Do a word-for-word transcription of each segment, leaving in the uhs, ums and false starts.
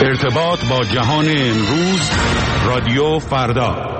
ارتباط با جهان امروز، رادیو فردا.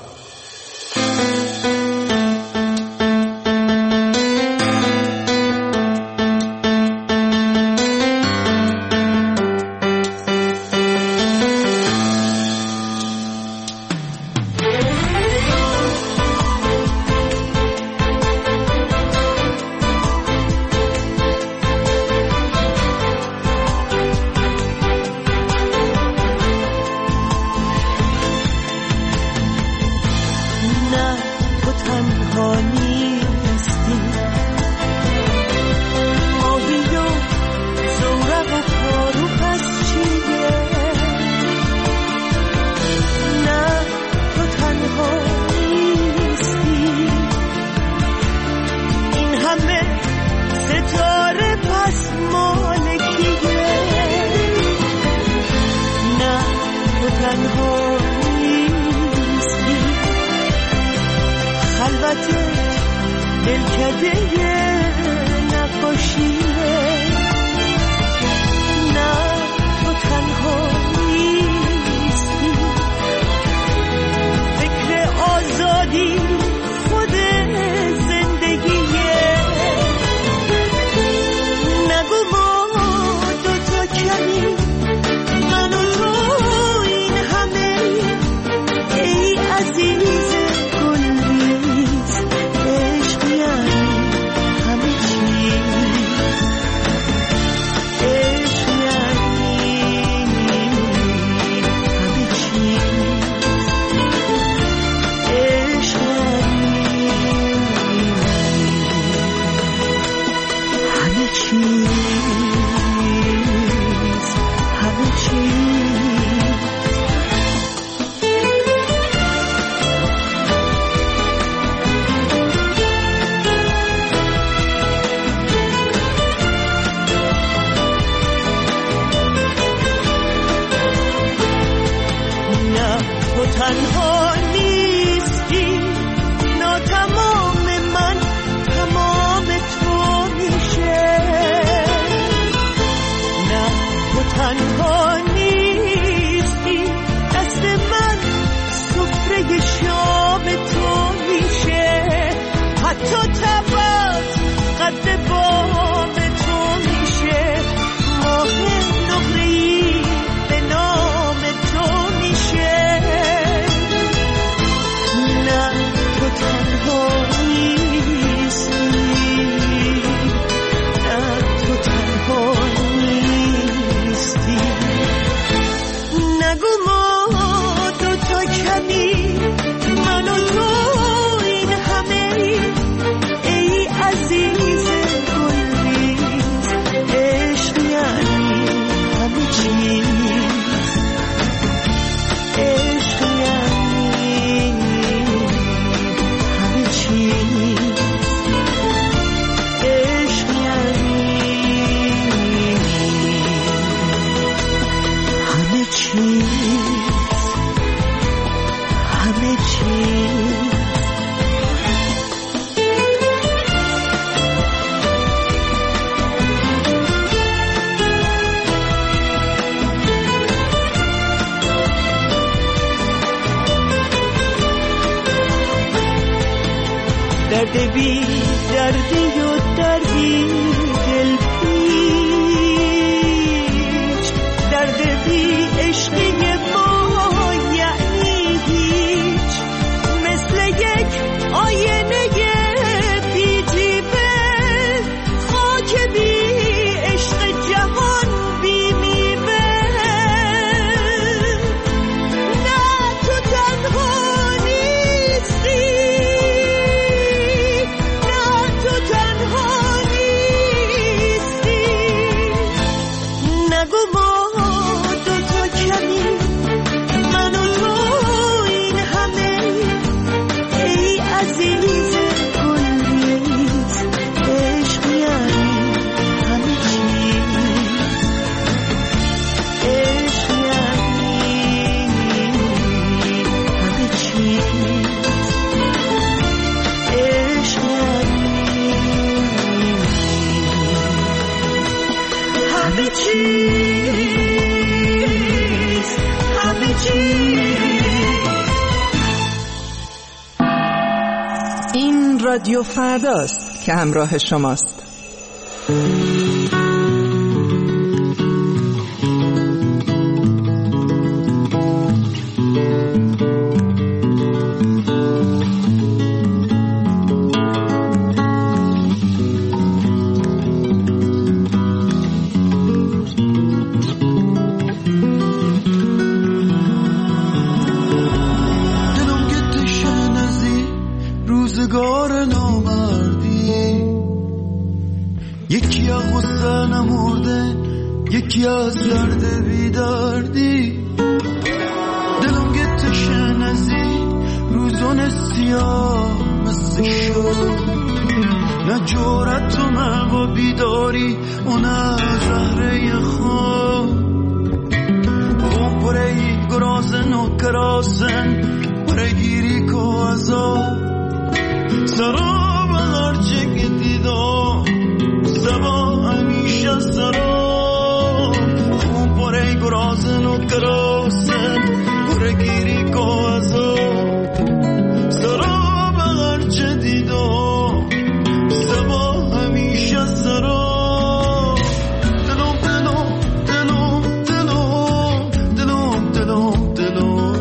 درد بی دردی و دردی دل پیچ، درد بی عشقی ما یعنی هیچ، مثل یک آینه بی جیبه، خاک بی عشق جهان بی میوه. نه تو تنها نیستی، نه تو تنها نیستی. رادیو فرداست که همراه شماست. روزگار نامردی، یکی از غصه نمرده، یکی از درد بیدردی. دلم گتش نزی روزون سیاه مثل شد، نه جورت و مگو بیداری و نه زهره خواب. اون پره گرازن و کراسن پره گیری که ازا سراب هرچه که دیدم زبا همیشه سراب. خون پره گرازن و کراسن پره گیری که ازا سراب هرچه دیدم زبا همیشه سراب. دلم دلم دلم دلم دلم دلم دلم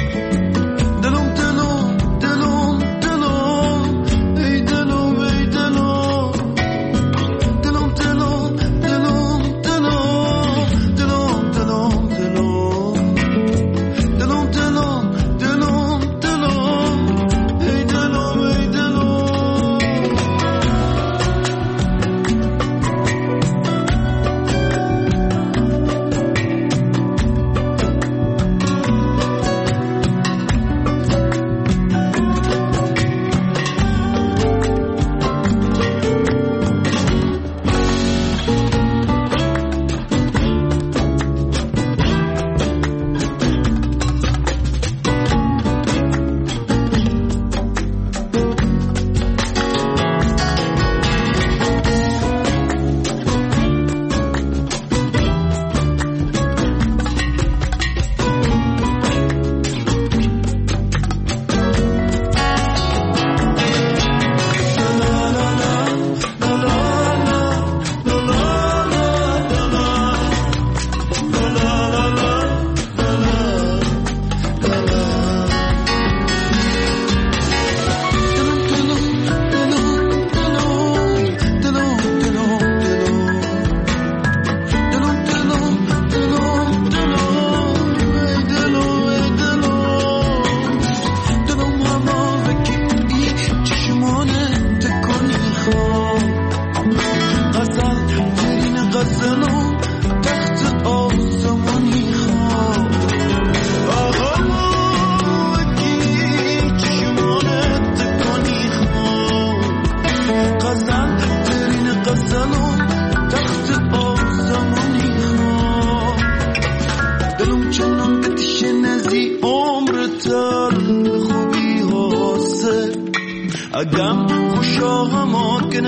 اگم خوشا هماکن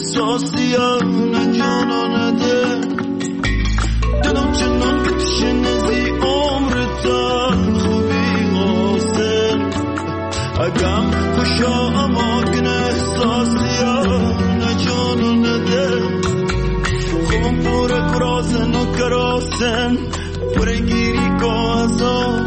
احساسیان جانانده. دلم چنان که تشنزی عمرتا خوبی حسن. اگم خوشا هماکن احساسیان جانانده. خوبم پور کراسن و کراسن پره گیری که ازا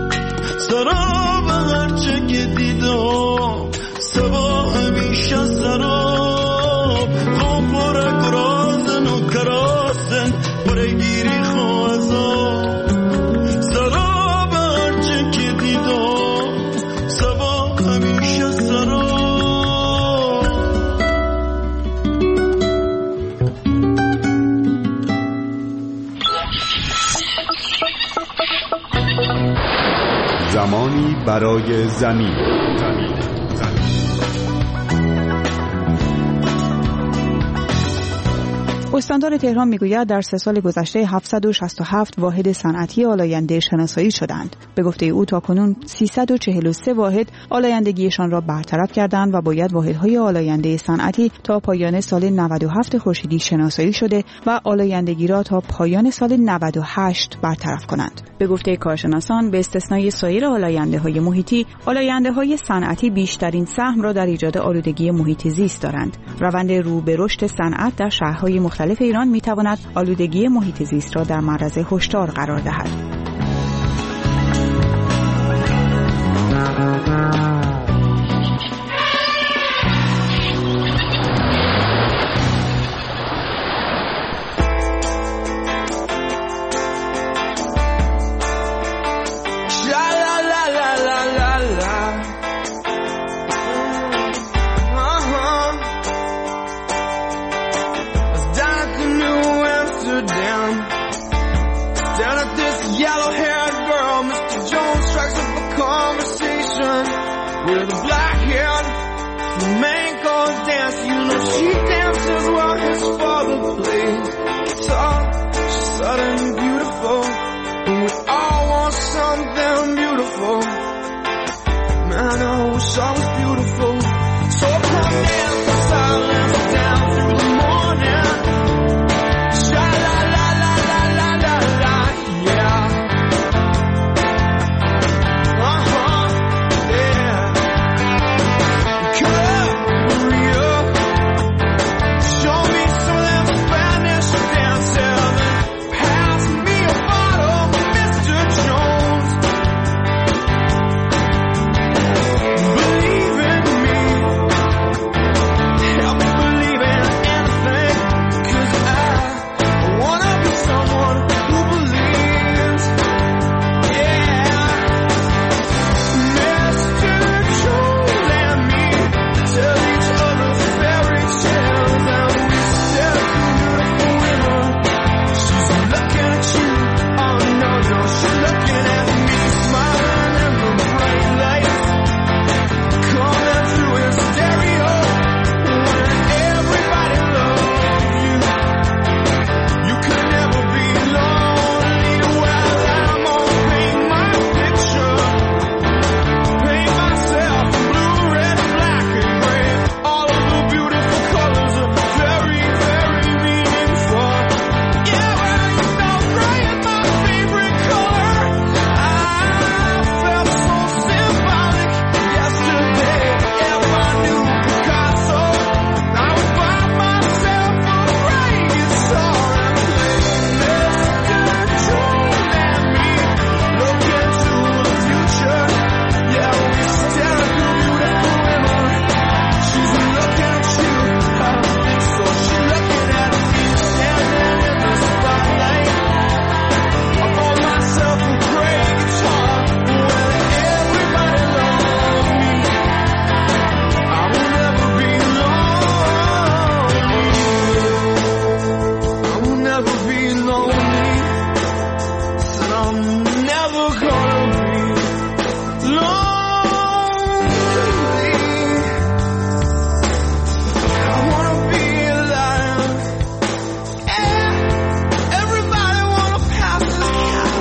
سراب هرچه که دیدم سبا همیشه سراب. خواب پره کراسن و کراسن پره گیری خوازا سراب هرچه که دیدم سبا همیشه سراب. زمانی برای زمین. زمین. استاندار تهران میگوید در سه سال گذشته هفتصد و شصت و هفت واحد صنعتی آلاینده شناسایی شدند. به گفته او تاکنون سیصد و چهل و سه واحد آلایندگیشان را برطرف کردند و باید واحدهای آلاینده صنعتی تا پایان سال نود و هفت خورشیدی شناسایی شده و آلایندگی را تا پایان سال نود و هشت برطرف کنند. به گفته کارشناسان به استثنای سایر آلاینده‌های محیطی، آلاینده‌های صنعتی بیشترین سهم را در ایجاد آلودگی محیط زیست دارند. روند رو به رشد صنعت در شهرهای مختلف ایران می‌تواند آلودگی محیط زیست را در معرض هشدار قرار دهد. With a black hair, flamenco dance. You know she dances while his father plays guitar. She's suddenly beautiful, and we all want something beautiful. Man, I wish I was beautiful. So come dance in silence down through the morning. Sha la la la la la la la, yeah.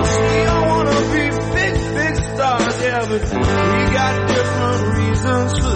We got different reasons for